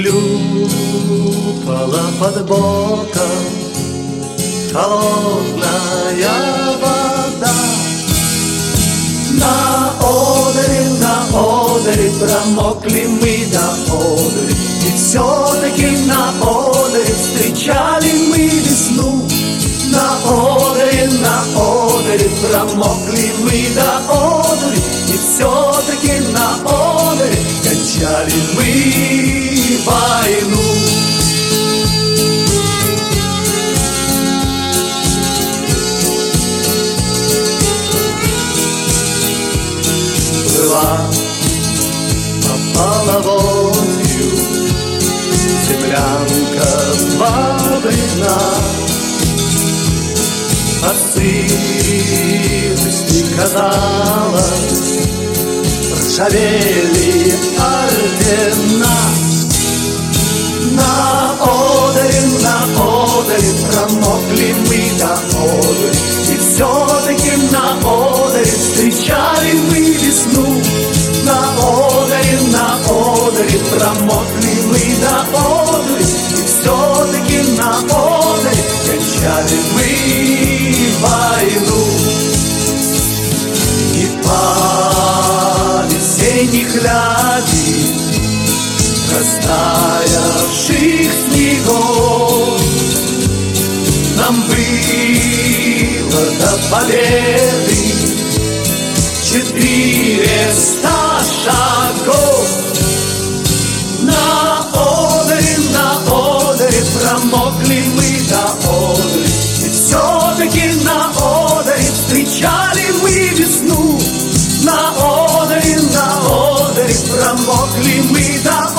хлюпала под боком холодная вода. На одере промокли мы до одури, и все-таки на одере встречали мы весну. На одере промокли мы до одури, и все-таки на одере кончали мы войну. Плыла по половодью землянка бабрина, от сырости, казалось, ржавели ордена. На одере промокли мы до одури, и все-таки на одере встречали мы весну. На одере промокли мы до одури, и все-таки на одере кончали мы войну. И по весенних ляди растаявших снегов нам было до победы 400 шагов. На одере промокли мы до одури, и все-таки на одере встречали мы весну. На одере промокли мы до